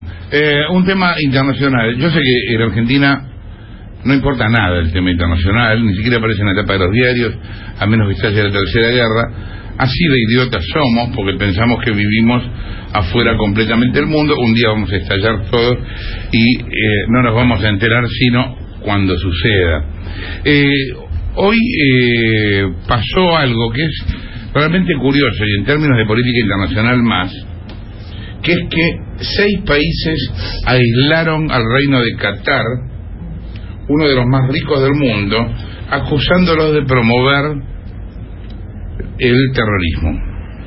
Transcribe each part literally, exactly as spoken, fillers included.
Eh, un tema internacional. Yo sé que en Argentina no importa nada el tema internacional, ni siquiera aparece en la tapa de los diarios, a menos que estalle la tercera guerra. Así de idiotas somos, porque pensamos que vivimos afuera completamente del mundo. Un día vamos a estallar todos y eh, no nos vamos a enterar sino cuando suceda. Eh, hoy eh, pasó algo que es realmente curioso, y en términos de política internacional más, que es que seis países aislaron al reino de Qatar, uno de los más ricos del mundo, acusándolos de promover el terrorismo.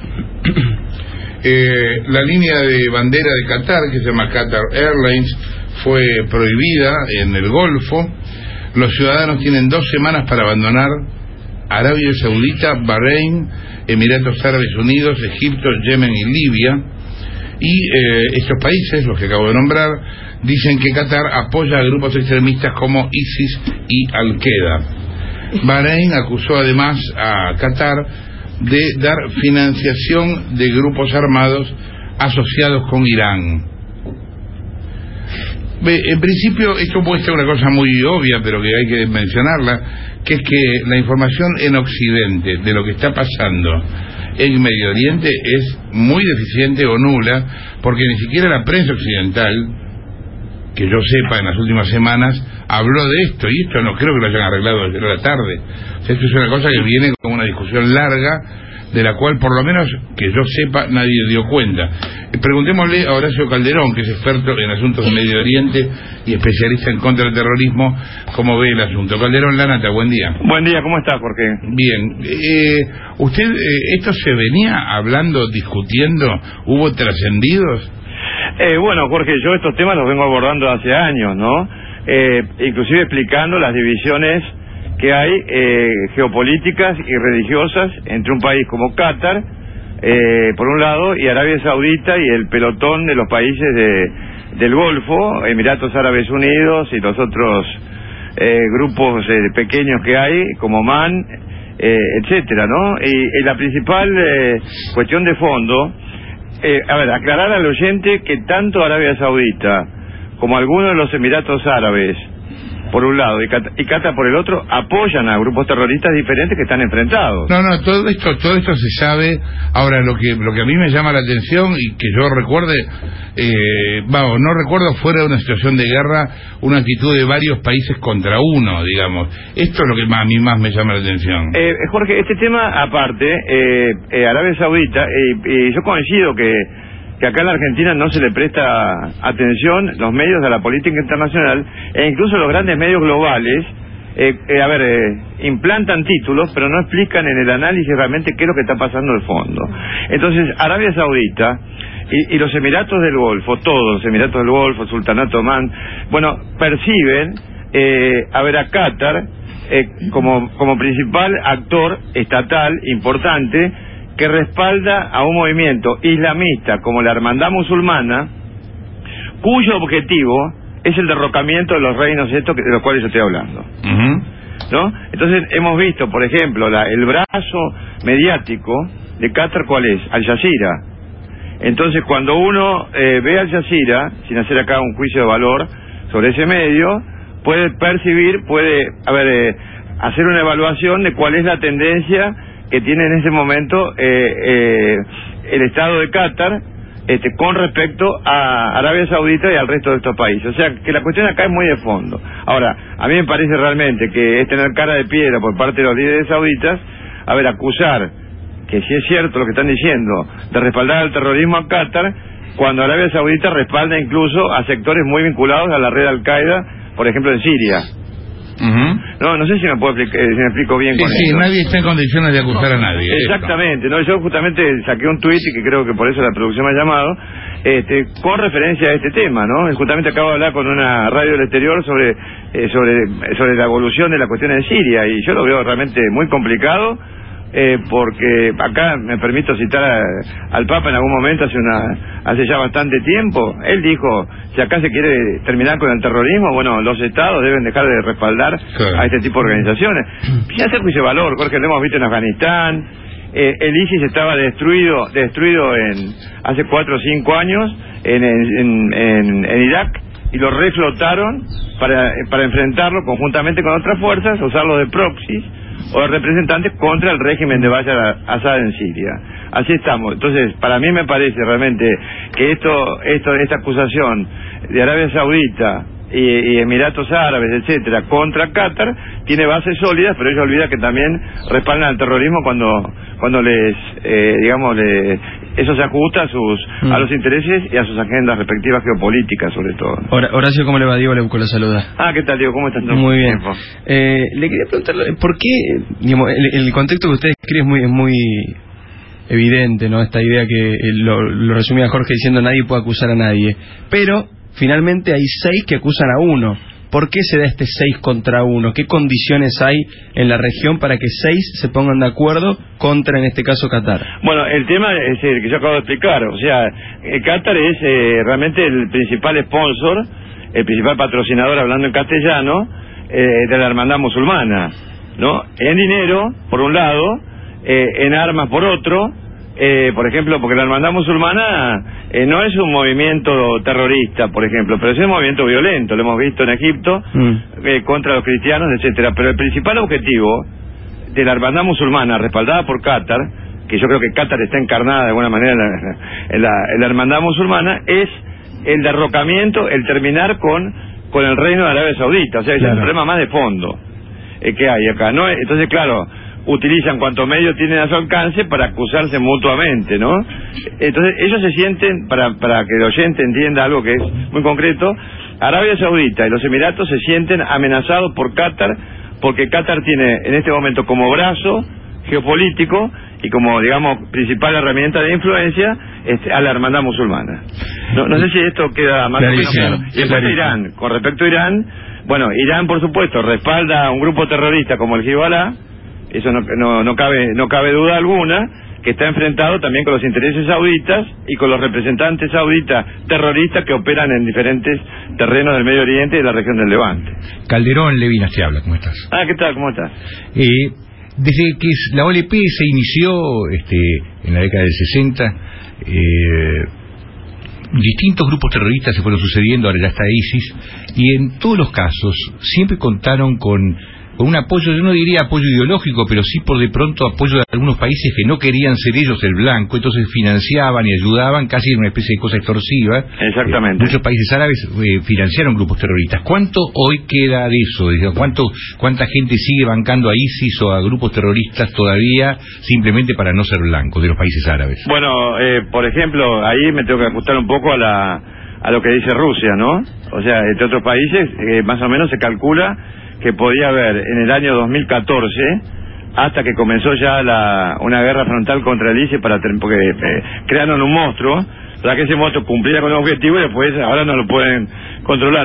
eh, la línea de bandera de Qatar, que se llama Qatar Airlines, fue prohibida en el Golfo. Los ciudadanos tienen dos semanas para abandonar Arabia Saudita, Bahrein, Emiratos Árabes Unidos, Egipto, Yemen y Libia. Y eh, estos países, los que acabo de nombrar, dicen que Qatar apoya a grupos extremistas como ISIS y Al-Qaeda. Bahrein acusó además a Qatar de dar financiación de grupos armados asociados con Irán. En principio esto muestra una cosa muy obvia, pero que hay que mencionarla, que es que la información en Occidente de lo que está pasando en Medio Oriente es muy deficiente o nula, porque ni siquiera la prensa occidental, que yo sepa en las últimas semanas, habló de esto, y esto no creo que lo hayan arreglado desde la tarde. O sea, esto es una cosa que viene con una discusión larga, de la cual por lo menos que yo sepa nadie dio cuenta. Preguntémosle a Horacio Calderón, que es experto en asuntos de Medio Oriente y especialista en contraterrorismo, cómo ve el asunto. Calderón, La Nata, buen día. Buen día, ¿cómo está, Jorge? Bien. Eh, ¿Usted, eh, esto se venía hablando, discutiendo, hubo trascendidos? Eh, bueno, Jorge, yo estos temas los vengo abordando hace años, ¿no? Eh, inclusive explicando las divisiones que hay eh, geopolíticas y religiosas entre un país como Qatar, eh, por un lado, y Arabia Saudita y el pelotón de los países de, del Golfo, Emiratos Árabes Unidos y los otros eh, grupos eh, pequeños que hay, como Oman, eh, etcétera, ¿no? Y, y la principal eh, cuestión de fondo, eh, a ver, aclarar al oyente que tanto Arabia Saudita como algunos de los Emiratos Árabes, por un lado, y Qatar, y Qatar por el otro, apoyan a grupos terroristas diferentes que están enfrentados. No, no, todo esto todo esto se sabe. Ahora, lo que lo que a mí me llama la atención, y que yo recuerde, eh, vamos, no recuerdo fuera de una situación de guerra, una actitud de varios países contra uno, digamos. Esto es lo que más, a mí más me llama la atención. Eh, Jorge, este tema aparte, eh, eh, Arabia Saudita, eh, eh, yo coincido que que acá en la Argentina no se le presta atención los medios a la política internacional, e incluso los grandes medios globales, eh, eh, a ver, eh, implantan títulos, pero no explican en el análisis realmente qué es lo que está pasando de fondo. Entonces, Arabia Saudita y, y los Emiratos del Golfo, todos los Emiratos del Golfo, Sultanato Omán, bueno, perciben, eh, a ver, a Qatar eh, como, como principal actor estatal importante, que respalda a un movimiento islamista como la Hermandad Musulmana, cuyo objetivo es el derrocamiento de los reinos estos de los cuales yo estoy hablando. Uh-huh. ¿No? Entonces hemos visto, por ejemplo, la, el brazo mediático de Qatar, ¿cuál es? Al Jazeera. Entonces, cuando uno eh, ve Al Jazeera, sin hacer acá un juicio de valor sobre ese medio, puede percibir, puede, a ver, eh, hacer una evaluación de cuál es la tendencia que tiene en ese momento eh, eh, el Estado de Qatar este, con respecto a Arabia Saudita y al resto de estos países. O sea, que la cuestión acá es muy de fondo. Ahora, a mí me parece realmente que es tener cara de piedra por parte de los líderes sauditas, a ver, acusar, que si es cierto lo que están diciendo, de respaldar al terrorismo a Qatar, cuando Arabia Saudita respalda incluso a sectores muy vinculados a la red Al-Qaeda, por ejemplo en Siria. Uh-huh. No, no sé si me puedo explicar, si me explico bien sí, con sí, esto. Nadie está en condiciones de acusar no, a nadie. Exactamente, no, yo justamente saqué un tuit y que creo que por eso la producción me ha llamado, este, con referencia a este tema, ¿no? Justamente acabo de hablar con una radio del exterior sobre eh, sobre sobre la evolución de la cuestión en Siria, y yo lo veo realmente muy complicado. Eh, porque acá me permito citar a, al Papa en algún momento hace una hace ya bastante tiempo. Él dijo, si acá se quiere terminar con el terrorismo, bueno, los estados deben dejar de respaldar claro. a este tipo de organizaciones. Sin hacer juicio de valor, Jorge, lo hemos visto en Afganistán, eh, el ISIS estaba destruido destruido en hace cuatro o cinco años en, en, en, en Irak, y lo reflotaron para, para enfrentarlo conjuntamente con otras fuerzas, usarlo de proxies o de representantes contra el régimen de Bashar al-Assad en Siria. Así estamos. Entonces, para mí me parece realmente que esto, esto esta acusación de Arabia Saudita y, y Emiratos Árabes, etcétera, contra Qatar tiene bases sólidas, pero ellos olvidan que también respaldan al terrorismo cuando cuando les, eh, digamos, le, eso se ajusta a sus mm. a los intereses y a sus agendas respectivas geopolíticas, sobre todo. Horacio, ¿cómo le va? Diego Leuco lo saluda. Ah, ¿qué tal, Diego? ¿Cómo estás? Muy bien. Eh, le quería preguntarle, ¿por qué, digamos, el, el contexto que usted escribe es muy, es muy evidente, ¿no? Esta idea que eh, lo, lo resumía Jorge diciendo nadie puede acusar a nadie, pero finalmente hay seis que acusan a uno. ¿Por qué se da este seis contra uno? ¿Qué condiciones hay en la región para que seis se pongan de acuerdo contra, en este caso, Qatar? Bueno, el tema es el que yo acabo de explicar. O sea, Qatar es eh, realmente el principal sponsor, el principal patrocinador, hablando en castellano, eh, de la hermandad musulmana, ¿no? En dinero, por un lado, eh, en armas, por otro. Eh, por ejemplo, porque la hermandad musulmana eh, no es un movimiento terrorista, por ejemplo, pero es un movimiento violento, lo hemos visto en Egipto, mm. eh, contra los cristianos, etcétera. Pero el principal objetivo de la hermandad musulmana, respaldada por Qatar, que yo creo que Qatar está encarnada de alguna manera en la, en la, en la hermandad musulmana, es el derrocamiento, el terminar con, con el reino de Arabia Saudita. O sea, es claro. un problema más de fondo eh, que hay acá, ¿no? Entonces, claro, utilizan cuanto medio tienen a su alcance para acusarse mutuamente, ¿no? Entonces ellos se sienten, para para que el oyente entienda algo que es muy concreto, Arabia Saudita y los Emiratos se sienten amenazados por Qatar, porque Qatar tiene en este momento como brazo geopolítico y como, digamos, principal herramienta de influencia este, a la hermandad musulmana. No, no sé si esto queda más o menos claro. Y después de Irán, con respecto a Irán, bueno, Irán por supuesto respalda a un grupo terrorista como el Hezbollah. Eso no, no, no cabe no cabe duda alguna, que está enfrentado también con los intereses sauditas y con los representantes sauditas terroristas que operan en diferentes terrenos del Medio Oriente y de la región del Levante. Calderón Levinas te habla, ¿cómo estás? Ah, ¿qué tal? ¿Cómo estás? Eh, desde que la O L P se inició este, en la década del sesenta, eh, distintos grupos terroristas se fueron sucediendo, ahora ya está ISIS, y en todos los casos siempre contaron con con un apoyo, yo no diría apoyo ideológico, pero sí por de pronto apoyo de algunos países que no querían ser ellos el blanco, entonces financiaban y ayudaban, casi en una especie de cosa extorsiva. Exactamente. Eh, muchos países árabes eh, financiaron grupos terroristas. ¿Cuánto hoy queda de eso? Digamos, ¿cuánto, ¿Cuánta gente sigue bancando a ISIS o a grupos terroristas todavía simplemente para no ser blancos de los países árabes? Bueno, eh, por ejemplo, ahí me tengo que ajustar un poco a la a lo que dice Rusia, ¿no? O sea, entre otros países, eh, más o menos se calcula que podía haber en el año dos mil catorce, hasta que comenzó ya la, una guerra frontal contra el ISIS, para porque eh, crearon un monstruo, para que ese monstruo cumpliera con el objetivo y después ahora no lo pueden controlar.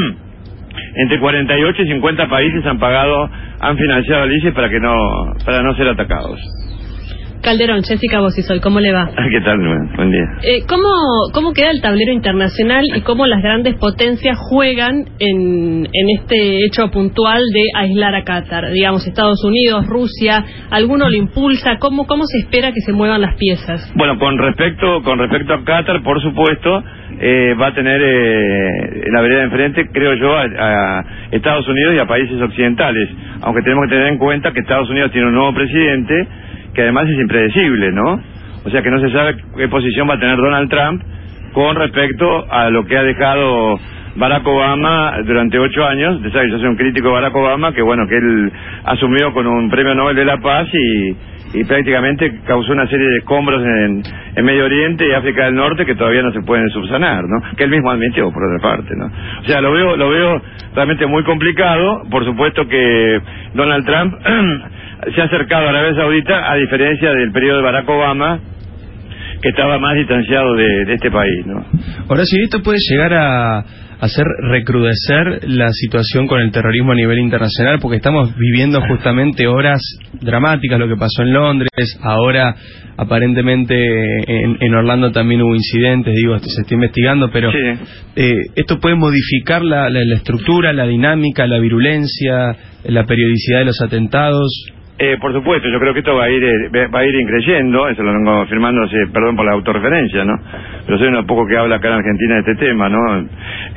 Entre cuarenta y ocho y cincuenta países han pagado, han financiado al ISIS para que no, para no ser atacados. Calderón, Jessica Bosisol, ¿cómo le va? ¿Qué tal? Buen día. Eh, ¿cómo, ¿Cómo queda el tablero internacional y cómo las grandes potencias juegan en, en este hecho puntual de aislar a Qatar? Digamos, Estados Unidos, Rusia, ¿alguno lo impulsa? ¿Cómo, cómo se espera que se muevan las piezas? Bueno, con respecto con respecto a Qatar, por supuesto, eh, va a tener eh, la vereda de enfrente, creo yo, a, a Estados Unidos y a países occidentales, aunque tenemos que tener en cuenta que Estados Unidos tiene un nuevo presidente, que además es impredecible, ¿no? O sea que no se sabe qué posición va a tener Donald Trump con respecto a lo que ha dejado Barack Obama durante ocho años. ¿Sabes? Yo soy un crítico de Barack Obama, que bueno, que él asumió con un premio Nobel de la Paz y, y prácticamente causó una serie de escombros en, en Medio Oriente y África del Norte que todavía no se pueden subsanar, ¿no? Que él mismo admitió, por otra parte, ¿no? O sea, lo veo, lo veo realmente muy complicado. Por supuesto que Donald Trump se ha acercado a Arabia Saudita, a diferencia del periodo de Barack Obama, que estaba más distanciado de, de este país, ¿no? Ahora, si esto puede llegar a hacer recrudecer la situación con el terrorismo a nivel internacional, porque estamos viviendo justamente horas dramáticas, lo que pasó en Londres, ahora aparentemente en, en Orlando también hubo incidentes, digo, se está investigando, pero sí. eh, esto puede modificar la, la, la estructura, la dinámica, la virulencia, la periodicidad de los atentados. Eh, por supuesto, yo creo que esto va a ir eh, va a ir increyendo, eso lo vengo afirmando, hace, perdón por la autorreferencia, ¿no? Pero soy uno poco que habla acá en Argentina de este tema, ¿no?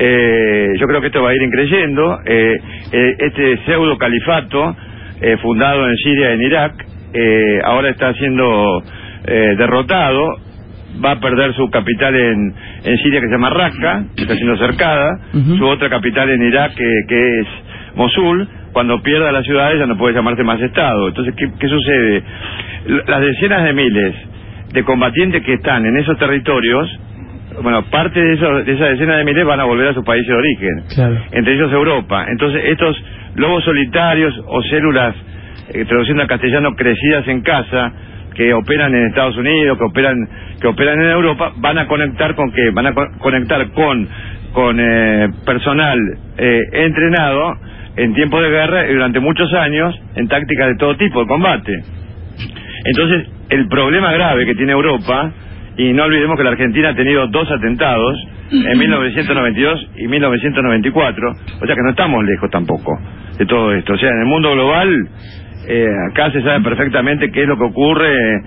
Eh, yo creo que esto va a ir increyendo, eh, eh, este pseudo califato eh, fundado en Siria y en Irak, eh, ahora está siendo eh, derrotado, va a perder su capital en, en Siria, que se llama Raqqa, que está siendo cercada, uh-huh. Su otra capital en Irak, que, que es Mosul. Cuando pierda las ciudades ya no puede llamarse más Estado. Entonces, ¿qué, qué sucede? Las decenas de miles de combatientes que están en esos territorios, bueno, parte de, eso, de esas decenas de miles van a volver a sus países de origen, claro. Entre ellos Europa. Entonces, estos lobos solitarios o células, eh, traduciendo al castellano, crecidas en casa, que operan en Estados Unidos, que operan que operan en Europa, van a conectar con qué? Van a co- conectar con, con eh, personal eh, entrenado en tiempos de guerra y durante muchos años en tácticas de todo tipo de combate. Entonces, el problema grave que tiene Europa, y no olvidemos que la Argentina ha tenido dos atentados en mil novecientos noventa y dos y mil novecientos noventa y cuatro, o sea que no estamos lejos tampoco de todo esto. O sea, en el mundo global, eh, acá se sabe perfectamente qué es lo que ocurre, eh,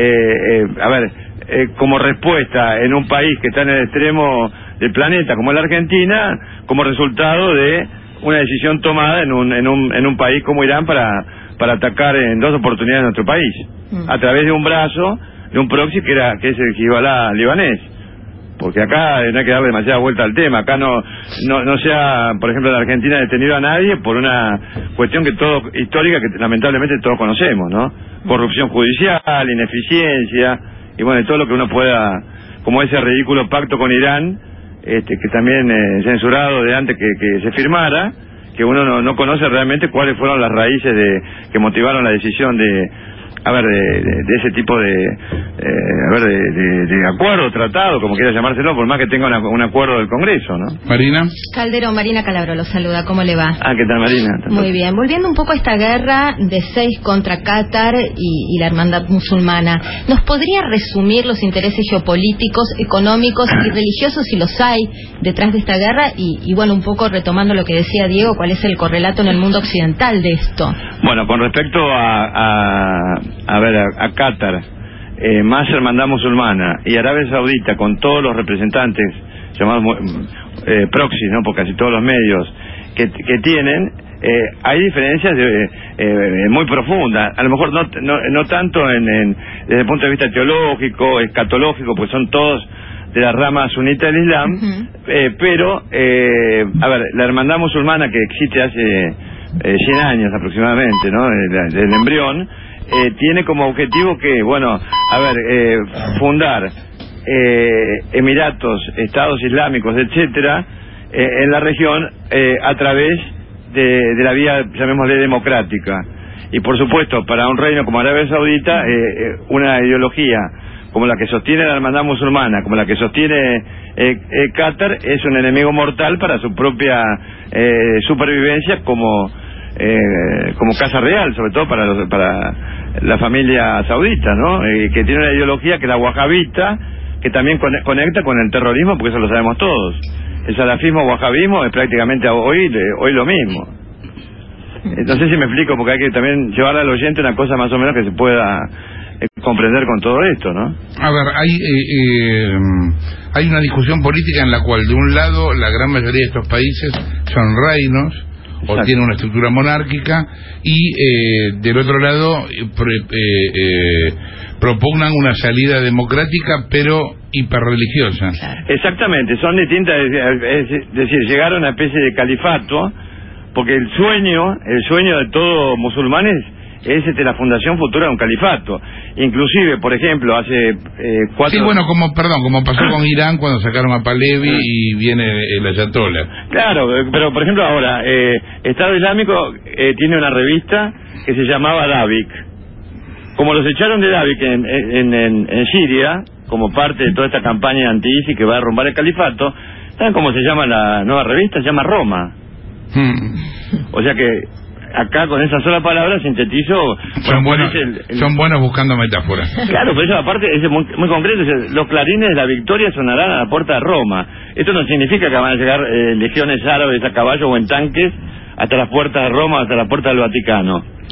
eh, a ver, eh, como respuesta en un país que está en el extremo del planeta, como es la Argentina, como resultado de una decisión tomada en un en un en un país como Irán para para atacar en dos oportunidades a nuestro país, mm. a través de un brazo de un proxy que era que es el Hezbollah libanés, porque acá no hay que darle demasiada vuelta al tema. Acá no no no se ha, por ejemplo, en la Argentina detenido a nadie por una cuestión que todo histórica que lamentablemente todos conocemos, ¿no? Corrupción judicial, ineficiencia y bueno, todo lo que uno pueda, como ese ridículo pacto con Irán. Este, que también eh, censurado de antes que, que se firmara, que uno no, no conoce realmente cuáles fueron las raíces de que motivaron la decisión de, a ver, de, de, de ese tipo de, eh, a ver, de, de, de acuerdo, tratado, como quiera llamárselo, por más que tenga una, un acuerdo del Congreso, ¿no? Marina. Calderón, Marina Calabro, lo saluda, ¿cómo le va? Ah, ¿qué tal, Marina? Muy bien, volviendo un poco a esta guerra de seis contra Qatar y, y la hermandad musulmana, ¿nos podría resumir los intereses geopolíticos, económicos y religiosos, si los hay, detrás de esta guerra? Y, y bueno, un poco retomando lo que decía Diego, ¿cuál es el correlato en el mundo occidental de esto? Bueno, con respecto a, a, a ver, a, a Qatar, eh, más hermandad musulmana y Arabia Saudita, con todos los representantes llamados eh, proxy, ¿no? Por casi todos los medios que, que tienen, eh, hay diferencias de, eh, muy profundas. A lo mejor no no, no tanto en, en, desde el punto de vista teológico, escatológico, pues son todos de la rama sunita del Islam, uh-huh. eh, pero, eh, a ver, la hermandad musulmana que existe hace eh, cien años aproximadamente, ¿no? Desde el embrión, eh, tiene como objetivo que, bueno, a ver, eh, fundar eh, emiratos, estados islámicos, etcétera, eh, en la región eh, a través de, de la vía, llamémosle, democrática. Y por supuesto, para un reino como Arabia Saudita, eh, eh, una ideología como la que sostiene la hermandad musulmana, como la que sostiene eh, eh, Qatar, es un enemigo mortal para su propia eh, supervivencia como eh, como casa real, sobre todo para los, para la familia saudita, ¿no? Eh, que tiene una ideología que es la wahabita, que también conecta con el terrorismo, porque eso lo sabemos todos. El salafismo wahabismo es prácticamente hoy hoy lo mismo. No sé si me explico, porque hay que también llevarle al oyente una cosa más o menos que se pueda eh, comprender con todo esto, ¿no? A ver, hay eh, eh, hay una discusión política en la cual, de un lado, la gran mayoría de estos países son reinos, o tienen una estructura monárquica, y eh, del otro lado eh, eh, eh, propugnan una salida democrática pero hiperreligiosa. Exactamente, son distintas, es decir, llegar a una especie de califato, porque el sueño, el sueño de todo musulmán es, es este, la fundación futura de un califato. Inclusive, por ejemplo, hace eh, cuatro... Sí, bueno, como, perdón, como pasó con Irán cuando sacaron a Pahlavi y viene el ayatollah. Claro, pero por ejemplo ahora, eh, Estado Islámico eh, tiene una revista que se llamaba Davik. Como los echaron de Davik en, en, en, en Siria, como parte de toda esta campaña anti-ISIS que va a derrumbar el califato, ¿saben cómo se llama la nueva revista? Se llama Roma. Hmm. O sea que acá con esa sola palabra sintetizo. Son buenos, el, el... son buenos buscando metáforas. Claro, pero eso aparte es muy, muy concreto. Los clarines de la victoria sonarán a la puerta de Roma. Esto no significa que van a llegar eh, legiones árabes a caballo o en tanques hasta las puertas de Roma, hasta la puerta del Vaticano.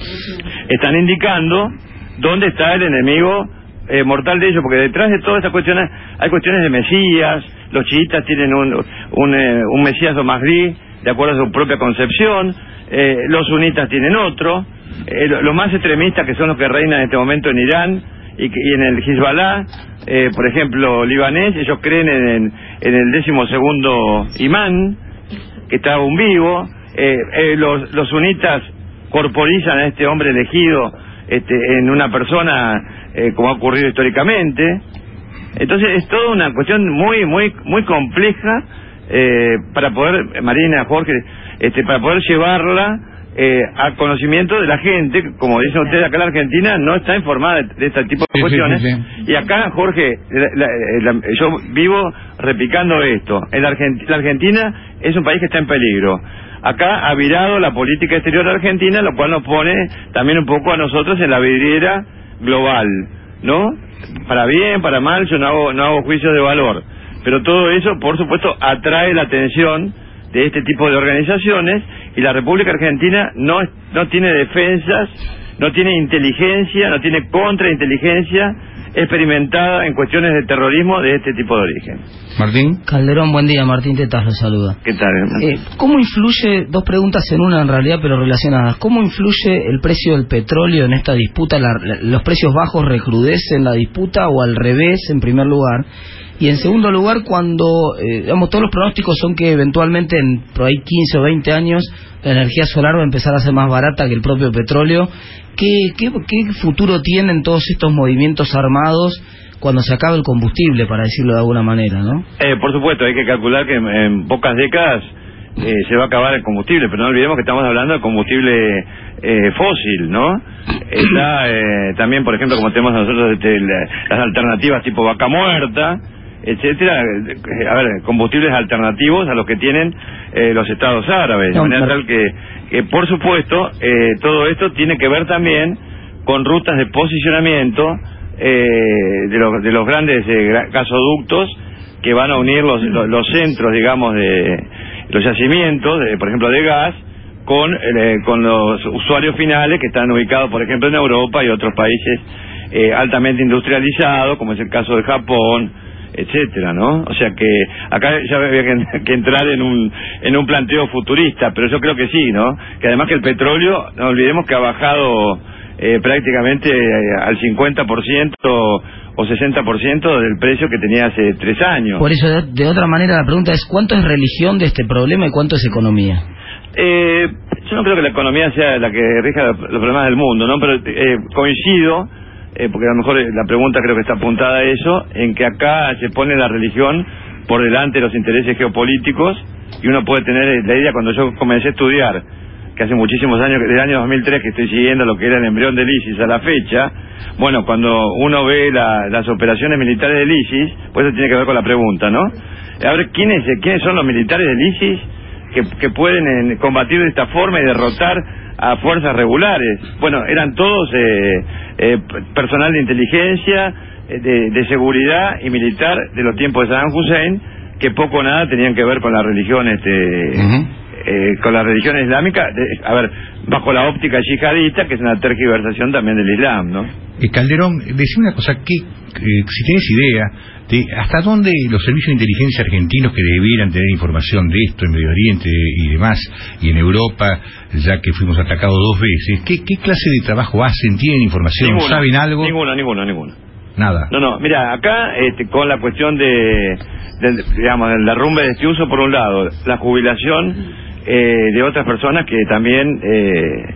están indicando dónde está el enemigo eh, mortal de ellos, porque detrás de todas estas cuestiones hay cuestiones de mesías. Los chiitas tienen un un, eh, un mesías o Mahdi de acuerdo a su propia concepción, eh, los sunitas tienen otro, eh, los lo más extremistas, que son los que reinan en este momento en Irán y, que, y en el Hezbollah, eh, por ejemplo, libanés, ellos creen en, en el décimo segundo imán, que está aún vivo. eh, eh, los, los sunitas corporizan a este hombre elegido este, en una persona, eh, como ha ocurrido históricamente. Entonces es toda una cuestión muy muy muy compleja, eh, para poder, Marina, Jorge, este, para poder llevarla eh, al conocimiento de la gente. Como dicen ustedes, acá en la Argentina no está informada de, de este tipo de sí, cuestiones. sí, sí, sí. Y acá, Jorge, la, la, la, yo vivo replicando esto. En la, Argent la Argentina es un país que está en peligro. Acá ha virado la política exterior de Argentina, lo cual nos pone también un poco a nosotros en la vidriera global, ¿no? Para bien, para mal, yo no hago, no hago juicios de valor. Pero todo eso, por supuesto, atrae la atención de este tipo de organizaciones, y la República Argentina no, no tiene defensas, no tiene inteligencia, no tiene contrainteligencia experimentada en cuestiones de terrorismo de este tipo de origen. Martín. Calderón, buen día. Martín Tetas lo saluda. ¿Qué tal, hermano? Eh, ¿Cómo influye, dos preguntas en una en realidad, pero relacionadas, cómo influye el precio del petróleo en esta disputa? La, ¿Los precios bajos recrudecen la disputa o al revés, en primer lugar? Y en segundo lugar, cuando, eh, digamos, todos los pronósticos son que eventualmente en por ahí quince o veinte años la energía solar va a empezar a ser más barata que el propio petróleo. ¿Qué, qué, qué futuro tienen todos estos movimientos armados cuando se acabe el combustible, para decirlo de alguna manera, no? Eh, por supuesto, hay que calcular que en, en pocas décadas eh, se va a acabar el combustible, pero no olvidemos que estamos hablando de combustible eh, fósil, ¿no? Está eh, también, por ejemplo, como tenemos nosotros este, la, las alternativas tipo vaca muerta, etcétera, a ver, combustibles alternativos a los que tienen eh, los estados árabes, no, de manera tal que, que por supuesto, eh, todo esto tiene que ver también con rutas de posicionamiento eh, de, los, de los grandes eh, gasoductos que van a unir los, los, los centros, digamos, de los yacimientos, de, por ejemplo, de gas, con, eh, con los usuarios finales que están ubicados, por ejemplo, en Europa y otros países eh, altamente industrializados, como es el caso de Japón, etcétera, ¿no? O sea que acá ya había que, que entrar en un en un planteo futurista, pero yo creo que sí, ¿no? Que además que el petróleo, no olvidemos que ha bajado eh, prácticamente eh, al cincuenta por ciento o sesenta por ciento del precio que tenía hace tres años. Por eso, de, de otra manera, la pregunta es, ¿cuánto es religión de este problema y cuánto es economía? Eh, yo no creo que la economía sea la que rija los problemas del mundo, ¿no? Pero eh, coincido, Eh, porque a lo mejor la pregunta creo que está apuntada a eso, en que acá se pone la religión por delante de los intereses geopolíticos, y uno puede tener la idea. Cuando yo comencé a estudiar, que hace muchísimos años, desde el año dos mil tres que estoy siguiendo lo que era el embrión del ISIS a la fecha, bueno, cuando uno ve la, las operaciones militares del ISIS, pues eso tiene que ver con la pregunta, ¿no? A ver, ¿quiénes, quiénes son los militares del ISIS que, que pueden en, combatir de esta forma y derrotar a fuerzas regulares? Bueno, eran todos eh, eh, personal de inteligencia, eh, de, de seguridad y militar de los tiempos de Saddam Hussein, que poco o nada tenían que ver con la religión este uh-huh. eh, con la religión islámica, de, a ver, bajo la óptica yihadista, que es una tergiversación también del Islam, ¿no? Eh, Calderón, decime una cosa, que eh, si tienes idea de hasta dónde los servicios de inteligencia argentinos, que debieran tener información de esto en Medio Oriente y demás, y en Europa, ya que fuimos atacados dos veces, ¿qué, qué clase de trabajo hacen? ¿Tienen información? Ninguna, ¿Saben algo? Ninguna, ninguna, ninguna. Nada. No, no, mira, acá este, con la cuestión de, de, digamos, del derrumbe de este uso, por un lado, la jubilación eh, de otras personas que también eh,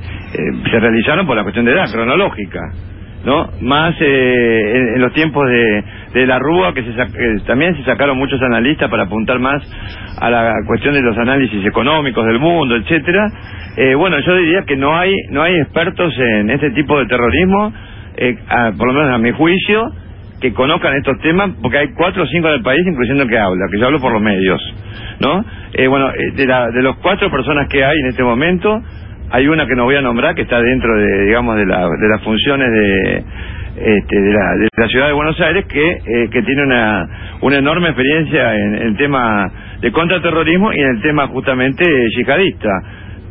eh, se realizaron por la cuestión de edad cronológica, ¿no? Más eh, en, en los tiempos de, de la Rúa, que se eh, también se sacaron muchos analistas para apuntar más a la cuestión de los análisis económicos del mundo, etcétera. Eh, bueno, yo diría que no hay no hay expertos en este tipo de terrorismo, eh, a, por lo menos a mi juicio, que conozcan estos temas, porque hay cuatro o cinco en el país, incluyendo el que habla, que yo hablo por los medios, ¿no? Eh, bueno, eh, de, la, de los cuatro personas que hay en este momento, hay una que no voy a nombrar, que está dentro de, digamos, de, la, de las funciones de, este, de, la, de la ciudad de Buenos Aires, que eh, que tiene una una enorme experiencia en el tema de contraterrorismo y en el tema justamente yihadista.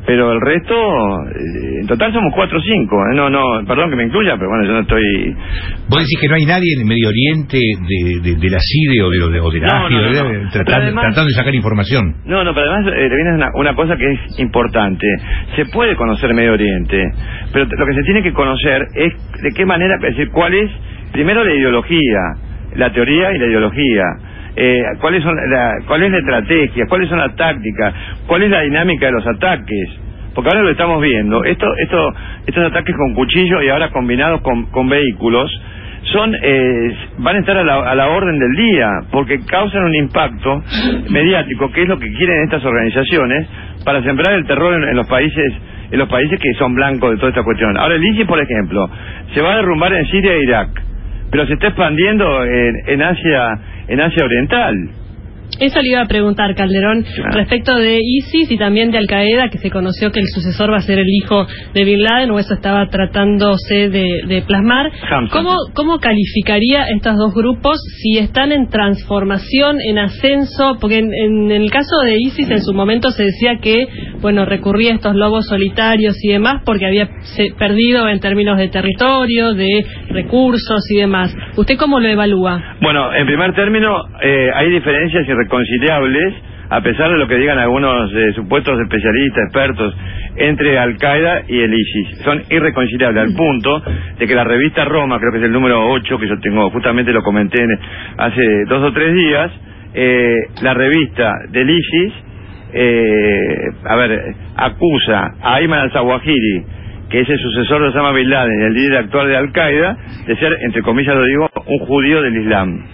pero el resto, eh, en total somos cuatro o cinco, ¿eh? no, no, perdón que me incluya, pero bueno, yo no estoy... ¿Vos decís que no hay nadie en el Medio Oriente de, de, de la C I D E o de, de, o de la no, A F I, no, no, de, no. Tratando, además, tratando de sacar información? No, no, pero además eh, viene una, una cosa que es importante. Se puede conocer Medio Oriente, pero lo que se tiene que conocer es de qué manera, es decir, cuál es, primero la ideología, la teoría y la ideología. Eh, cuáles son la, cuál es la estrategia, cuáles son las tácticas, cuál es la dinámica de los ataques, porque ahora lo estamos viendo, esto, esto, estos ataques con cuchillos y ahora combinados con, con vehículos son eh, van a estar a la, a la orden del día, porque causan un impacto mediático, que es lo que quieren estas organizaciones para sembrar el terror en, en los países en los países que son blancos de toda esta cuestión. Ahora el ISIS, por ejemplo, se va a derrumbar en Siria e Irak, pero se está expandiendo en, en Asia en Asia Oriental. Eso le iba a preguntar, Calderón, ah. respecto de ISIS y también de Al-Qaeda, que se conoció que el sucesor va a ser el hijo de Bin Laden, o eso estaba tratándose de, de plasmar. ¿Cómo, ¿Cómo calificaría estos dos grupos si están en transformación, en ascenso? Porque en, en el caso de ISIS en su momento se decía que, bueno, recurría a estos lobos solitarios y demás porque había se, perdido en términos de territorio, de recursos y demás. ¿Usted cómo lo evalúa? Bueno, en primer término, eh, hay diferencias irreconciliables, a pesar de lo que digan algunos eh, supuestos especialistas, expertos, entre Al-Qaeda y el ISIS. Son irreconciliables, al punto de que la revista Roma, creo que es el número ocho, que yo tengo, justamente lo comenté en, hace dos o tres días, eh, la revista del ISIS, eh, a ver, acusa a Ayman al-Zawahiri, que es el sucesor de Osama Bin Laden, el líder actual de Al-Qaeda, de ser, entre comillas lo digo, un judío del Islam.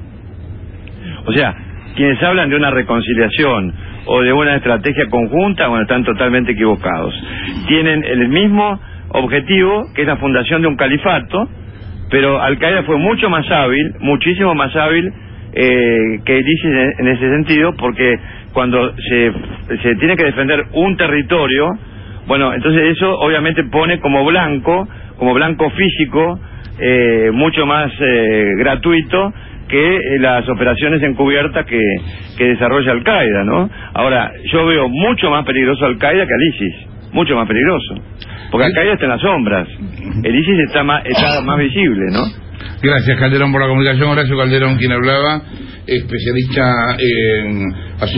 O sea, quienes hablan de una reconciliación o de una estrategia conjunta, bueno, están totalmente equivocados. Tienen el mismo objetivo, que es la fundación de un califato, pero Al-Qaeda fue mucho más hábil, muchísimo más hábil eh, que el ISIS en, en ese sentido, porque cuando se, se tiene que defender un territorio, bueno, entonces eso obviamente pone como blanco, como blanco físico, eh, mucho más eh, gratuito que eh, las operaciones encubiertas que, que desarrolla Al-Qaeda, ¿no? Ahora, yo veo mucho más peligroso Al-Qaeda que al ISIS, mucho más peligroso, porque Al-Qaeda está en las sombras, el ISIS está más, está más visible, ¿no? Gracias, Calderón, por la comunicación. Horacio Calderón, quien hablaba, especialista en